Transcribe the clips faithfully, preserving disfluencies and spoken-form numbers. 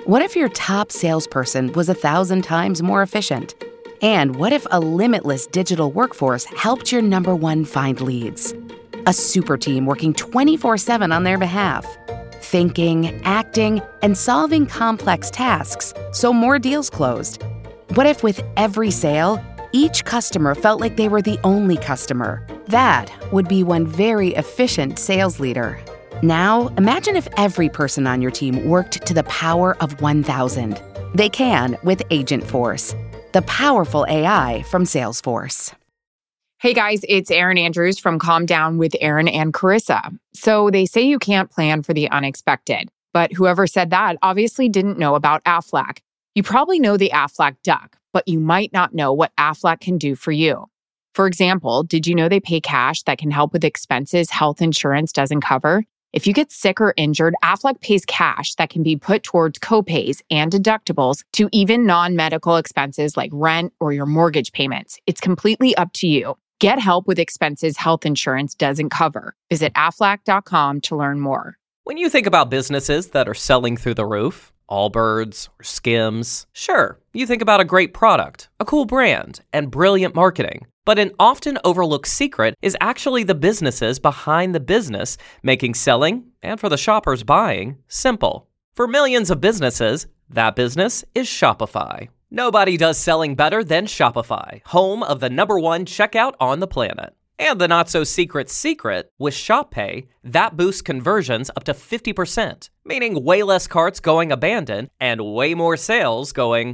What if your top salesperson was a thousand times more efficient? And what if a limitless digital workforce helped your number one find leads? A super team working twenty-four seven on their behalf. Thinking, acting, and solving complex tasks so more deals closed. What if with every sale, each customer felt like they were the only customer? That would be one very efficient sales leader. Now, imagine if every person on your team worked to the power of one thousand. They can with Agentforce, the powerful A I from Salesforce. Hey guys, it's Erin Andrews from Calm Down with Erin and Carissa. So they say you can't plan for the unexpected, but whoever said that obviously didn't know about Aflac. You probably know the Aflac Duck, but you might not know what Aflac can do for you. For example, did you know they pay cash that can help with expenses health insurance doesn't cover? If you get sick or injured, Aflac pays cash that can be put towards copays and deductibles to even non-medical expenses like rent or your mortgage payments. It's completely up to you. Get help with expenses health insurance doesn't cover. Visit aflac dot com to learn more. When you think about businesses that are selling through the roof, Allbirds or Skims, sure, you think about a great product, a cool brand, and brilliant marketing. But an often overlooked secret is actually the businesses behind the business, making selling, and for the shoppers buying, simple. For millions of businesses, that business is Shopify. Nobody does selling better than Shopify, home of the number one checkout on the planet. And the not-so-secret secret, with Shop Pay, that boosts conversions up to fifty percent, meaning way less carts going abandoned and way more sales going...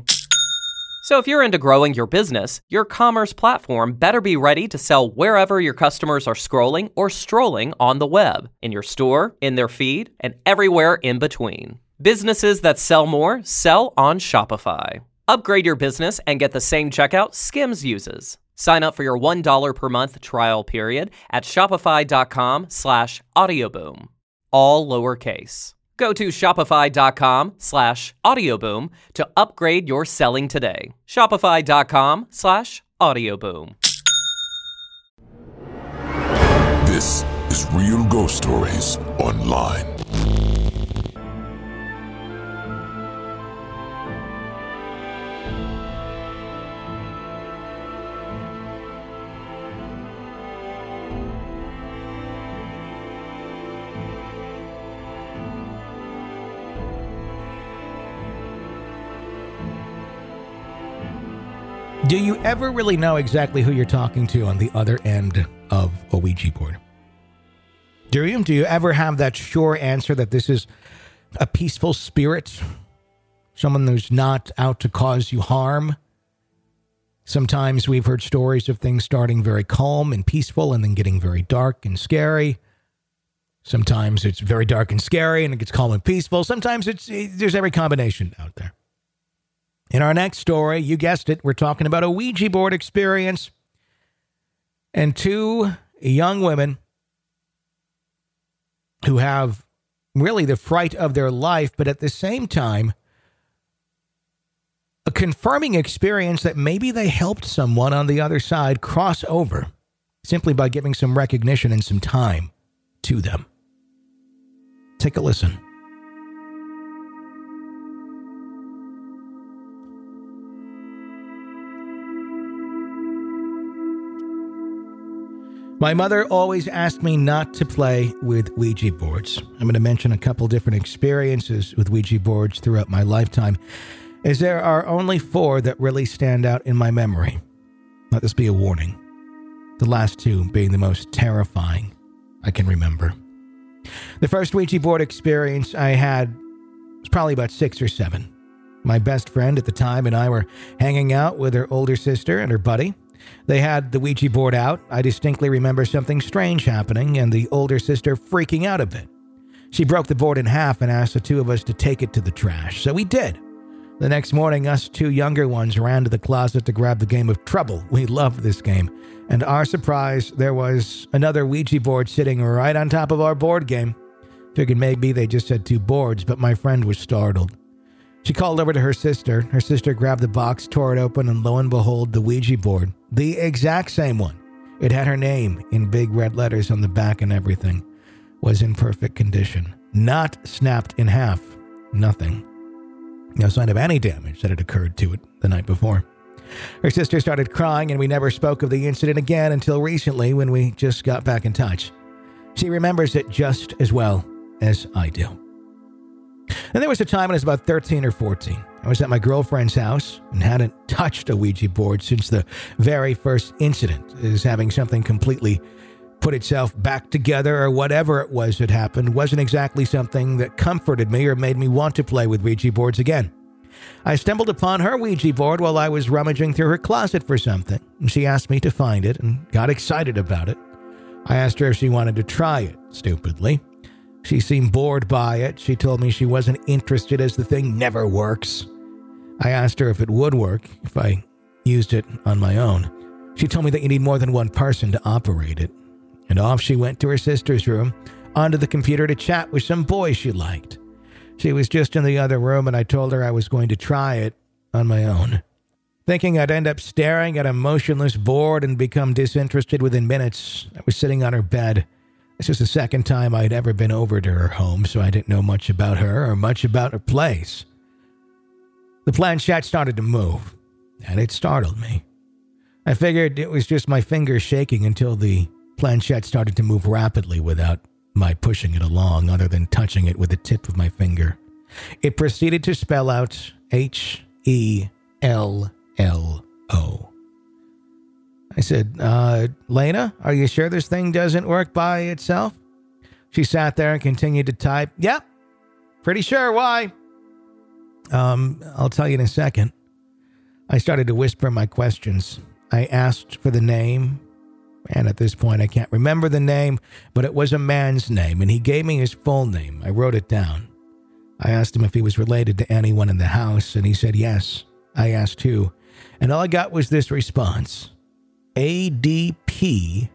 So if you're into growing your business, your commerce platform better be ready to sell wherever your customers are scrolling or strolling on the web, in your store, in their feed, and everywhere in between. Businesses that sell more sell on Shopify. Upgrade your business and get the same checkout Skims uses. Sign up for your one dollar per month trial period at shopify.com slash audioboom. All lowercase. Go to shopify.com slash audioboom to upgrade your selling today. Shopify.com slash audioboom. This is Real Ghost Stories Online. Do you ever really know exactly who you're talking to on the other end of a Ouija board? Do you? Do you ever have that sure answer that this is a peaceful spirit? Someone who's not out to cause you harm? Sometimes we've heard stories of things starting very calm and peaceful and then getting very dark and scary. Sometimes it's very dark and scary and it gets calm and peaceful. Sometimes it's there's every combination out there. In our next story, you guessed it, we're talking about a Ouija board experience and two young women who have really the fright of their life, but at the same time, a confirming experience that maybe they helped someone on the other side cross over simply by giving some recognition and some time to them. Take a listen. My mother always asked me not to play with Ouija boards. I'm going to mention a couple different experiences with Ouija boards throughout my lifetime, as there are only four that really stand out in my memory. Let this be a warning. The last two being the most terrifying I can remember. The first Ouija board experience I had was probably about six or seven. My best friend at the time and I were hanging out with her older sister and her buddy. They had the Ouija board out. I distinctly remember something strange happening and the older sister freaking out a bit. She broke the board in half and asked the two of us to take it to the trash. So we did. The next morning, us two younger ones ran to the closet to grab the game of Trouble. We loved this game. And our surprise, there was another Ouija board sitting right on top of our board game. Figured maybe they just had two boards, but my friend was startled. She called over to her sister. Her sister grabbed the box, tore it open, and lo and behold, the Ouija board. The exact same one. It had her name in big red letters on the back and everything. Was in perfect condition. Not snapped in half. Nothing. No sign of any damage that had occurred to it the night before. Her sister started crying, and we never spoke of the incident again until recently when we just got back in touch. She remembers it just as well as I do. And there was a time when I was about thirteen or fourteen. I was at my girlfriend's house and hadn't touched a Ouija board since the very first incident, as having something completely put itself back together or whatever it was that happened wasn't exactly something that comforted me or made me want to play with Ouija boards again. I stumbled upon her Ouija board while I was rummaging through her closet for something, and she asked me to find it and got excited about it. I asked her if she wanted to try it, stupidly. She seemed bored by it. She told me she wasn't interested as the thing never works. I asked her if it would work if I used it on my own. She told me that you need more than one person to operate it. And off she went to her sister's room, onto the computer to chat with some boy she liked. She was just in the other room, and I told her I was going to try it on my own. Thinking I'd end up staring at a motionless board and become disinterested within minutes, I was sitting on her bed. This was the second time I'd ever been over to her home, so I didn't know much about her or much about her place. The planchette started to move, and it startled me. I figured it was just my fingers shaking until the planchette started to move rapidly without my pushing it along, other than touching it with the tip of my finger. It proceeded to spell out H E L L O. I said, uh, Lena, are you sure this thing doesn't work by itself? She sat there and continued to type. Yep, pretty sure. Why? Um, I'll tell you in a second. I started to whisper my questions. I asked for the name, and at this point I can't remember the name, but it was a man's name, and he gave me his full name. I wrote it down. I asked him if he was related to anyone in the house, and he said yes. I asked who, and all I got was this response. A D P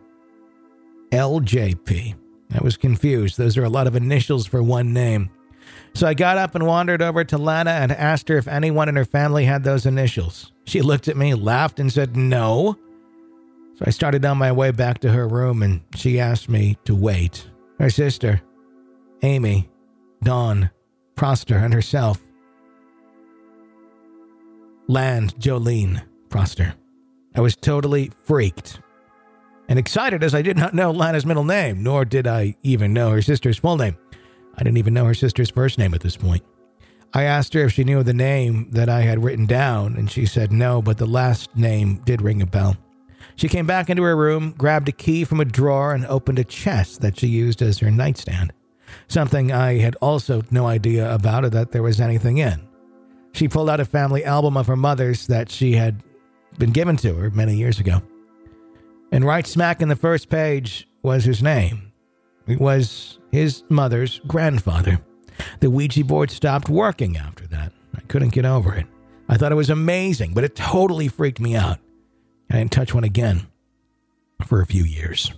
L J P. I was confused. Those are a lot of initials for one name. So I got up and wandered over to Lana and asked her if anyone in her family had those initials. She looked at me, laughed, and said no. So I started on my way back to her room, and she asked me to wait. Her sister, Amy, Dawn, Prosper, and herself. Land Jolene Prosper. I was totally freaked and excited as I did not know Lana's middle name, nor did I even know her sister's full name. I didn't even know her sister's first name at this point. I asked her if she knew the name that I had written down, and she said no, but the last name did ring a bell. She came back into her room, grabbed a key from a drawer, and opened a chest that she used as her nightstand. Something I had also no idea about or that there was anything in. She pulled out a family album of her mother's that she had been given to her many years ago. And right smack in the first page was his name. It was his mother's grandfather. The Ouija board stopped working after that. I couldn't get over it. I thought it was amazing, but it totally freaked me out. I didn't touch one again for a few years.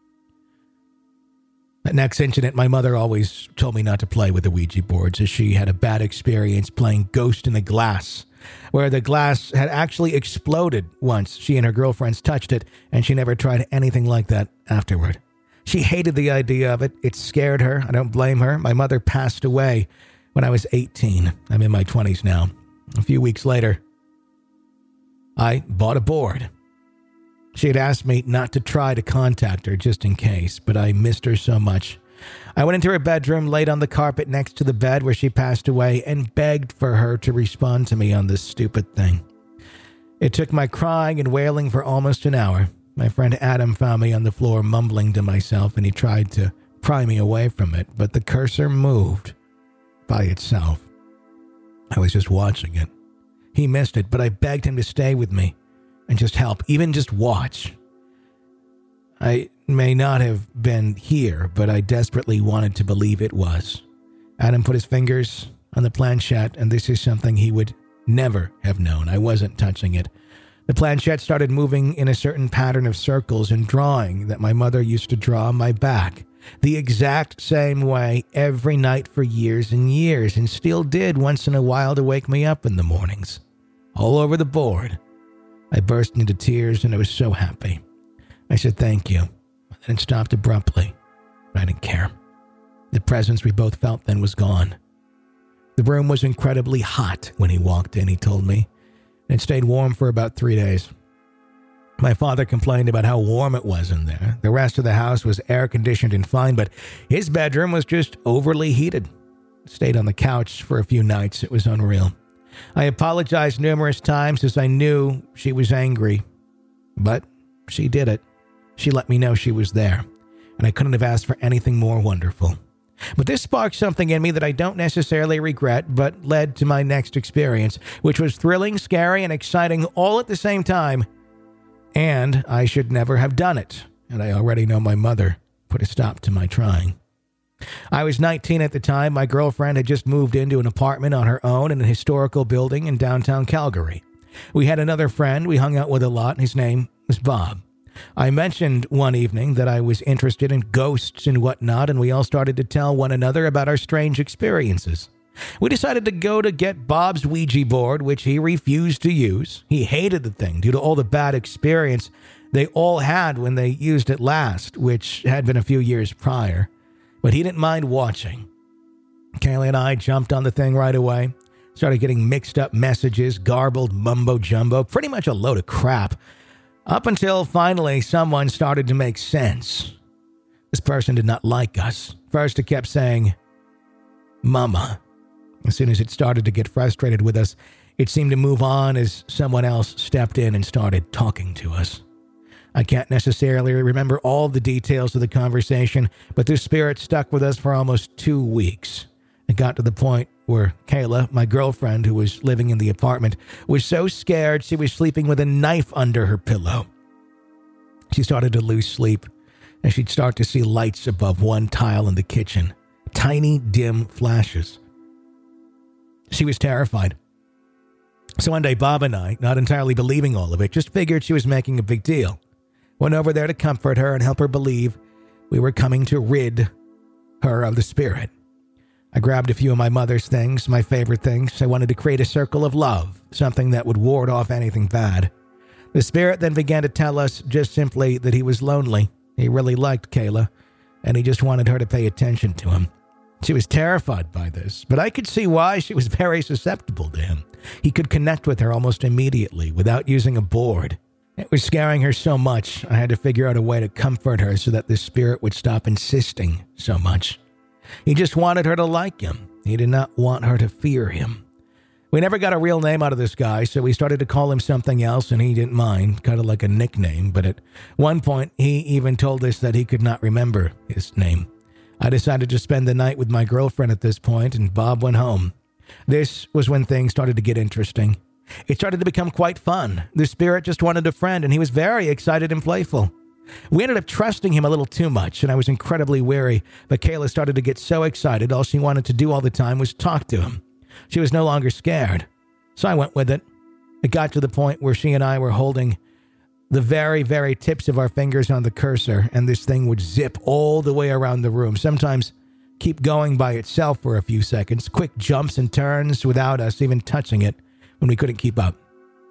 That next incident, my mother always told me not to play with the Ouija boards, as she had a bad experience playing Ghost in the Glass, where the glass had actually exploded once she and her girlfriends touched it, and she never tried anything like that afterward. She hated the idea of it. It scared her. I don't blame her. My mother passed away when I was eighteen. I'm in my twenties now. A few weeks later, I bought a board. She had asked me not to try to contact her just in case, but I missed her so much. I went into her bedroom, laid on the carpet next to the bed where she passed away, and begged for her to respond to me on this stupid thing. It took my crying and wailing for almost an hour. My friend Adam found me on the floor mumbling to myself, and he tried to pry me away from it, but the cursor moved by itself. I was just watching it. He missed it, but I begged him to stay with me and just help, even just watch. I may not have been here, but I desperately wanted to believe it was. Adam put his fingers on the planchette, and this is something he would never have known. I wasn't touching it. The planchette started moving in a certain pattern of circles and drawing that my mother used to draw on my back, the exact same way every night for years and years, and still did once in a while to wake me up in the mornings. All over the board. I burst into tears, and I was so happy. I said thank you, and then it stopped abruptly. I didn't care. The presence we both felt then was gone. The room was incredibly hot when he walked in, he told me. It stayed warm for about three days. My father complained about how warm it was in there. The rest of the house was air-conditioned and fine, but his bedroom was just overly heated. Stayed on the couch for a few nights. It was unreal. I apologized numerous times as I knew she was angry. But she did it. She let me know she was there, and I couldn't have asked for anything more wonderful. But this sparked something in me that I don't necessarily regret, but led to my next experience, which was thrilling, scary, and exciting all at the same time. And I should never have done it, and I already know my mother put a stop to my trying. I was nineteen at the time. My girlfriend had just moved into an apartment on her own in a historical building in downtown Calgary. We had another friend we hung out with a lot, and his name was Bob. I mentioned one evening that I was interested in ghosts and whatnot, and we all started to tell one another about our strange experiences. We decided to go to get Bob's Ouija board, which he refused to use. He hated the thing due to all the bad experience they all had when they used it last, which had been a few years prior. But he didn't mind watching. Kayla and I jumped on the thing right away, started getting mixed up messages, garbled mumbo-jumbo, pretty much a load of crap, up until finally someone started to make sense. This person did not like us. First, it kept saying, Mama. As soon as it started to get frustrated with us, it seemed to move on as someone else stepped in and started talking to us. I can't necessarily remember all the details of the conversation, but this spirit stuck with us for almost two weeks. It got to the point where Kayla, my girlfriend who was living in the apartment, was so scared she was sleeping with a knife under her pillow. She started to lose sleep, and she'd start to see lights above one tile in the kitchen. Tiny, dim flashes. She was terrified. So one day, Bob and I, not entirely believing all of it, just figured she was making a big deal. Went over there to comfort her and help her believe we were coming to rid her of the spirit. I grabbed a few of my mother's things, my favorite things. I wanted to create a circle of love, something that would ward off anything bad. The spirit then began to tell us just simply that he was lonely. He really liked Kayla, and he just wanted her to pay attention to him. She was terrified by this, but I could see why. She was very susceptible to him. He could connect with her almost immediately without using a board. It was scaring her so much, I had to figure out a way to comfort her so that the spirit would stop insisting so much. He just wanted her to like him. He did not want her to fear him. We never got a real name out of this guy, so we started to call him something else, and he didn't mind, kind of like a nickname, but at one point, he even told us that he could not remember his name. I decided to spend the night with my girlfriend at this point, and Bob went home. This was when things started to get interesting. It started to become quite fun. The spirit just wanted a friend, and he was very excited and playful. We ended up trusting him a little too much, and I was incredibly wary, but Kayla started to get so excited, all she wanted to do all the time was talk to him. She was no longer scared, so I went with it. It got to the point where she and I were holding the very, very tips of our fingers on the cursor, and this thing would zip all the way around the room, sometimes keep going by itself for a few seconds, quick jumps and turns without us even touching it when we couldn't keep up.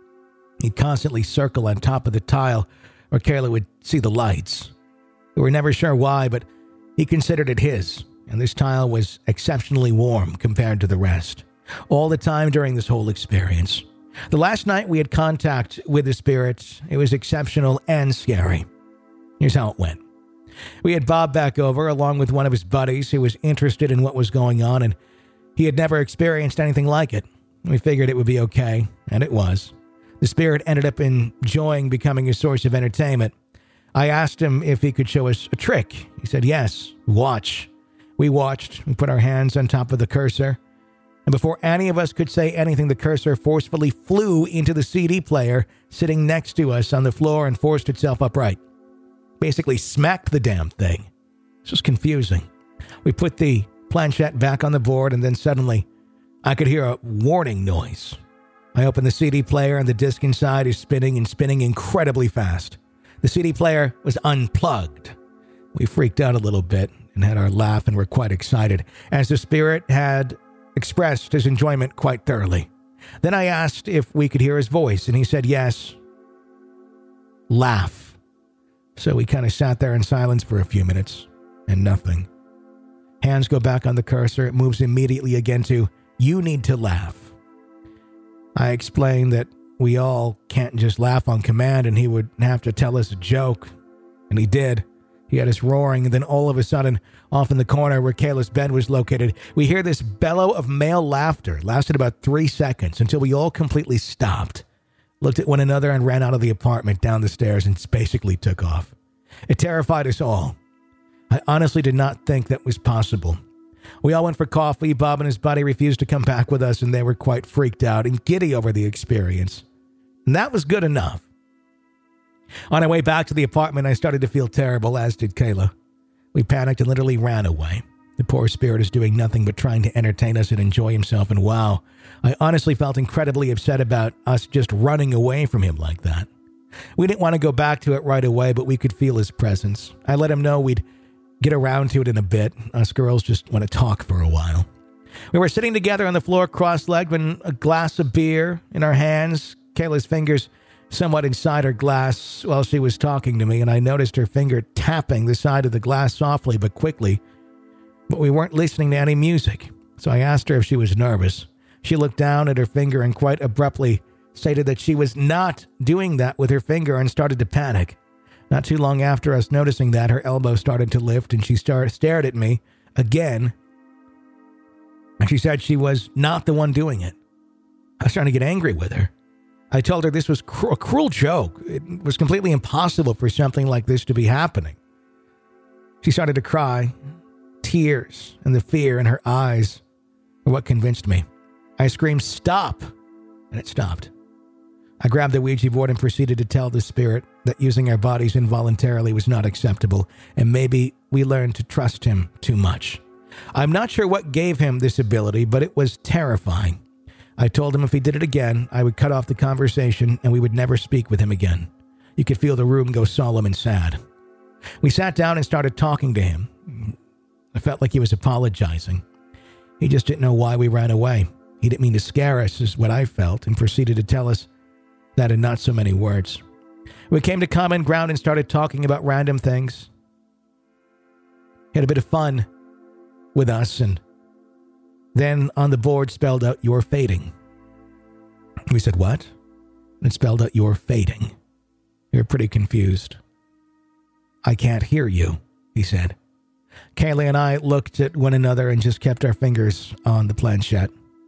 He'd constantly circle on top of the tile where Kayla would see the lights. We were never sure why, but he considered it his, and this tile was exceptionally warm compared to the rest, all the time during this whole experience. The last night we had contact with the spirits, it was exceptional and scary. Here's how it went. We had Bob back over along with one of his buddies who was interested in what was going on, and he had never experienced anything like it. We figured it would be okay, and it was. The spirit ended up enjoying becoming a source of entertainment. I asked him if he could show us a trick. He said, yes, watch. We watched. We put our hands on top of the cursor. And before any of us could say anything, the cursor forcefully flew into the C D player sitting next to us on the floor and forced itself upright. Basically smacked the damn thing. This was confusing. We put the planchette back on the board, and then suddenly I could hear a warning noise. I opened the C D player, and the disc inside is spinning and spinning incredibly fast. The C D player was unplugged. We freaked out a little bit and had our laugh and were quite excited, as the spirit had expressed his enjoyment quite thoroughly. Then I asked if we could hear his voice, and he said yes. Laugh. So we kind of sat there in silence for a few minutes, and nothing. Hands go back on the cursor. It moves immediately again to You need to laugh. I explained that we all can't just laugh on command, and he would have to tell us a joke. And he did. He had us roaring, and then all of a sudden, off in the corner where Kayla's bed was located, we hear this bellow of male laughter. It lasted about three seconds until we all completely stopped, looked at one another, and ran out of the apartment down the stairs and basically took off. It terrified us all. I honestly did not think that was possible. We all went for coffee. Bob and his buddy refused to come back with us, and they were quite freaked out and giddy over the experience. And that was good enough. On our way back to the apartment, I started to feel terrible, as did Kayla. We panicked and literally ran away. The poor spirit is doing nothing but trying to entertain us and enjoy himself, and wow, I honestly felt incredibly upset about us just running away from him like that. We didn't want to go back to it right away, but we could feel his presence. I let him know we'd get around to it in a bit. Us girls just want to talk for a while. We were sitting together on the floor cross-legged with a glass of beer in our hands, Kayla's fingers somewhat inside her glass while she was talking to me, and I noticed her finger tapping the side of the glass softly but quickly. But we weren't listening to any music, so I asked her if she was nervous. She looked down at her finger and quite abruptly stated that she was not doing that with her finger and started to panic. Not too long after us noticing that, her elbow started to lift and she star- stared at me again, and she said she was not the one doing it. I was trying to get angry with her. I told her this was cr- a cruel joke. It was completely impossible for something like this to be happening. She started to cry. Tears and the fear in her eyes were what convinced me. I screamed, "Stop!" and it stopped. I grabbed the Ouija board and proceeded to tell the spirit that using our bodies involuntarily was not acceptable, and maybe we learned to trust him too much. I'm not sure what gave him this ability, but it was terrifying. I told him if he did it again, I would cut off the conversation and we would never speak with him again. You could feel the room go solemn and sad. We sat down and started talking to him. I felt like he was apologizing. He just didn't know why we ran away. He didn't mean to scare us, is what I felt, and proceeded to tell us that in not so many words. We came to common ground and started talking about random things. He had a bit of fun with us, and then on the board spelled out, "You're fading." We said, "What?" And it spelled out, "You're fading." We were pretty confused. "I can't hear you," he said. Kayla and I looked at one another and just kept our fingers on the planchette.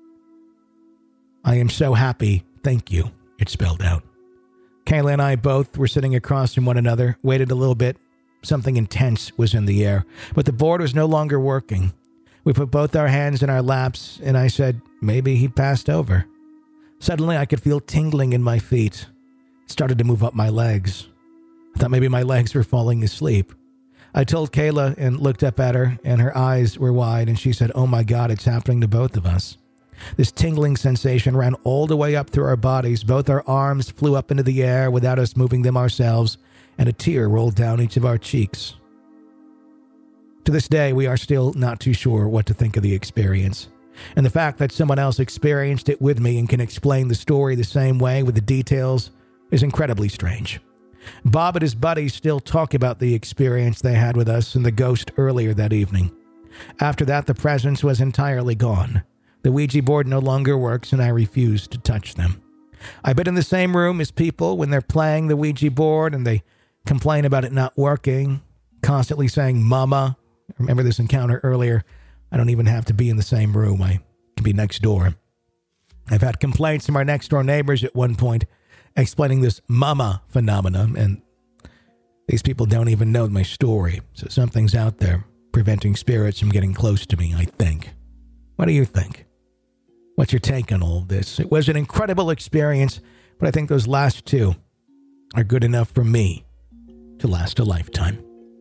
"I am so happy, thank you," it spelled out. Kayla and I both were sitting across from one another, waited a little bit. Something intense was in the air, but the board was no longer working. We put both our hands in our laps, and I said, maybe he passed over. Suddenly, I could feel tingling in my feet. It started to move up my legs. I thought maybe my legs were falling asleep. I told Kayla and looked up at her, and her eyes were wide, and she said, "Oh my God, it's happening to both of us." This tingling sensation ran all the way up through our bodies. Both our arms flew up into the air without us moving them ourselves, and a tear rolled down each of our cheeks. To this day, we are still not too sure what to think of the experience. And the fact that someone else experienced it with me and can explain the story the same way with the details is incredibly strange. Bob and his buddies still talk about the experience they had with us and the ghost earlier that evening. After that, the presence was entirely gone. The Ouija board no longer works, and I refuse to touch them. I've been in the same room as people when they're playing the Ouija board and they complain about it not working, constantly saying, "Mama." Remember this encounter earlier? I don't even have to be in the same room. I can be next door. I've had complaints from our next door neighbors at one point explaining this mama phenomenon, and these people don't even know my story. So something's out there preventing spirits from getting close to me, I think. What do you think? What's your take on all of this? It was an incredible experience, but I think those last two are good enough for me to last a lifetime.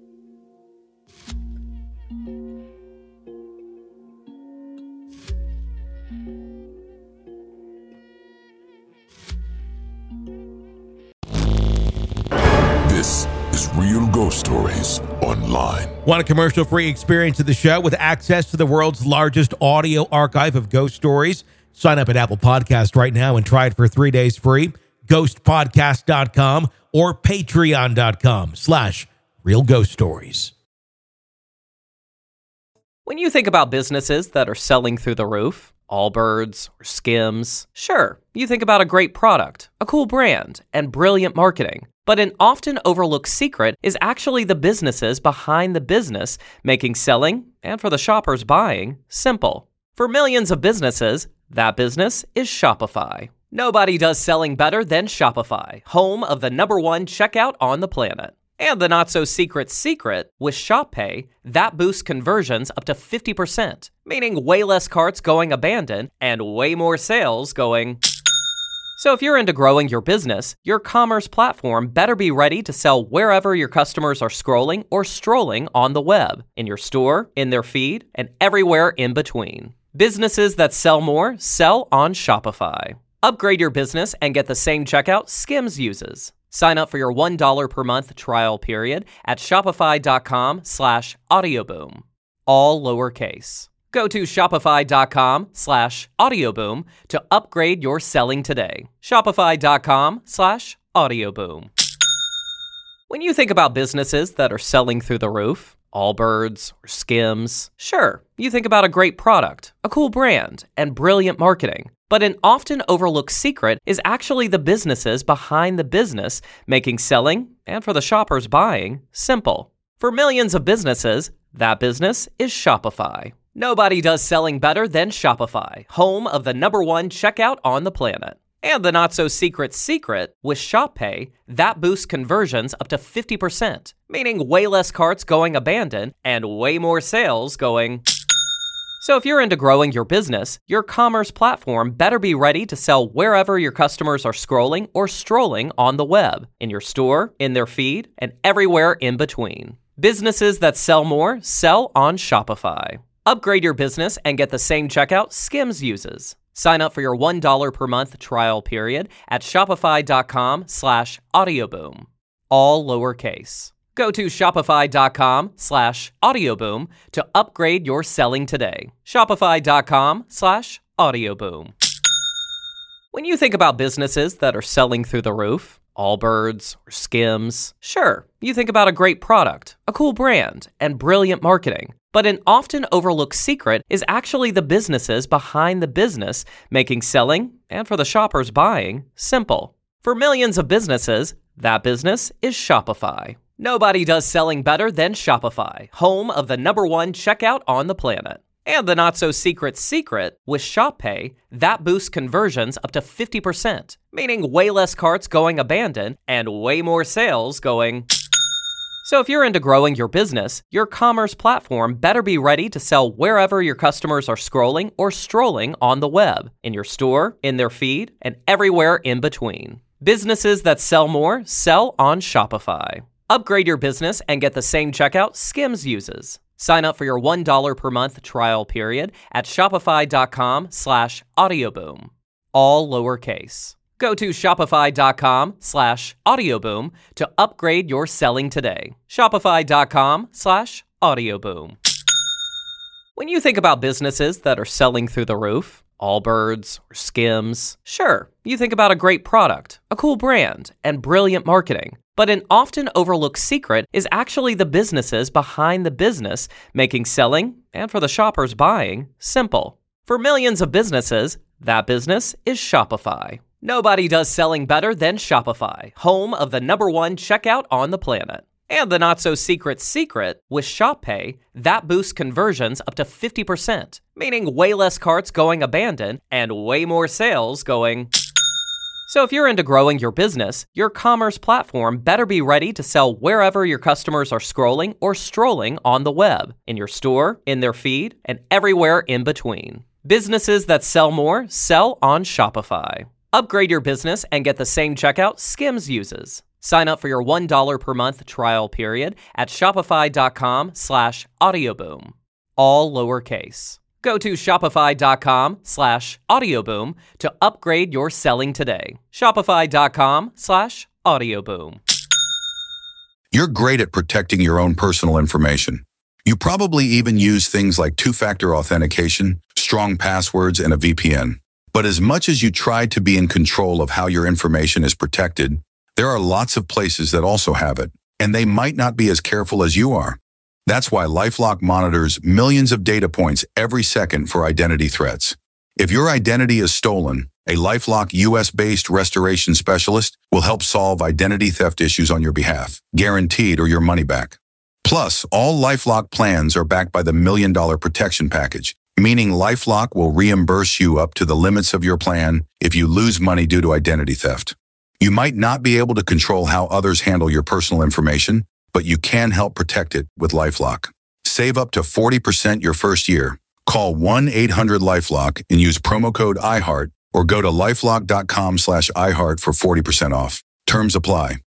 This is Real Ghost Stories Online. Want a commercial-free experience of the show with access to the world's largest audio archive of ghost stories? Sign up at Apple Podcast right now and try it for three days free. ghost podcast dot com or patreon dot com slash real ghost stories. When you think about businesses that are selling through the roof, Allbirds, or Skims. Sure, you think about a great product, a cool brand, and brilliant marketing. But an often overlooked secret is actually the businesses behind the business, making selling, and for the shoppers buying, simple. For millions of businesses, that business is Shopify. Nobody does selling better than Shopify, home of the number one checkout on the planet. And the not-so-secret secret, with Shop Pay, that boosts conversions up to fifty percent, meaning way less carts going abandoned and way more sales going... So if you're into growing your business, your commerce platform better be ready to sell wherever your customers are scrolling or strolling on the web, in your store, in their feed, and everywhere in between. Businesses that sell more sell on Shopify. Upgrade your business and get the same checkout Skims uses. Sign up for your one dollar per month trial period at shopify.com slash audioboom. All lowercase. Go to shopify.com slash audioboom to upgrade your selling today. Shopify.com slash audioboom. When you think about businesses that are selling through the roof, Allbirds, or Skims, sure, you think about a great product, a cool brand, and brilliant marketing. But an often overlooked secret is actually the businesses behind the business, making selling, and for the shoppers buying, simple. For millions of businesses, that business is Shopify. Nobody does selling better than Shopify, home of the number one checkout on the planet. And the not-so-secret secret, with Shop Pay, that boosts conversions up to fifty percent, meaning way less carts going abandoned and way more sales going... So if you're into growing your business, your commerce platform better be ready to sell wherever your customers are scrolling or strolling on the web, in your store, in their feed, and everywhere in between. Businesses that sell more sell on Shopify. Upgrade your business and get the same checkout Skims uses. Sign up for your one dollar per month trial period at shopify.com slash audioboom. All lowercase. Go to shopify.com slash audioboom to upgrade your selling today. Shopify.com slash audioboom. When you think about businesses that are selling through the roof, Allbirds, or Skims, sure, you think about a great product, a cool brand, and brilliant marketing. But an often overlooked secret is actually the businesses behind the business, making selling, and for the shoppers buying, simple. For millions of businesses, that business is Shopify. Nobody does selling better than Shopify, home of the number one checkout on the planet. And the not-so-secret secret, with Shop Pay, that boosts conversions up to fifty percent, meaning way less carts going abandoned and way more sales going... So if you're into growing your business, your commerce platform better be ready to sell wherever your customers are scrolling or strolling on the web, in your store, in their feed, and everywhere in between. Businesses that sell more sell on Shopify. Upgrade your business and get the same checkout Skims uses. Sign up for your one dollar per month trial period at shopify.com slash audioboom. All lowercase. Go to shopify.com slash audioboom to upgrade your selling today. Shopify.com slash audioboom. When you think about businesses that are selling through the roof, Allbirds, or Skims, sure, you think about a great product, a cool brand, and brilliant marketing. But an often overlooked secret is actually the businesses behind the business, making selling, and for the shoppers buying, simple. For millions of businesses, that business is Shopify. Nobody does selling better than Shopify, home of the number one checkout on the planet. And the not-so-secret secret, with Shop Pay, that boosts conversions up to fifty percent, meaning way less carts going abandoned and way more sales going... So if you're into growing your business, your commerce platform better be ready to sell wherever your customers are scrolling or strolling on the web, in your store, in their feed, and everywhere in between. Businesses that sell more sell on Shopify. Upgrade your business and get the same checkout Skims uses. Sign up for your one dollar per month trial period at shopify.com slash audioboom. All lowercase. Go to shopify.com slash audioboom to upgrade your selling today. Shopify.com slash audioboom. You're great at protecting your own personal information. You probably even use things like two-factor authentication, strong passwords, and a V P N. But as much as you try to be in control of how your information is protected, there are lots of places that also have it, and they might not be as careful as you are. That's why LifeLock monitors millions of data points every second for identity threats. If your identity is stolen, a LifeLock U S-based restoration specialist will help solve identity theft issues on your behalf, guaranteed or your money back. Plus, all LifeLock plans are backed by the Million Dollar Protection Package, meaning LifeLock will reimburse you up to the limits of your plan if you lose money due to identity theft. You might not be able to control how others handle your personal information, but you can help protect it with LifeLock. Save up to forty percent your first year. Call one eight hundred LifeLock and use promo code iHeart or go to lifelock dot com slash iHeart for forty percent off. Terms apply.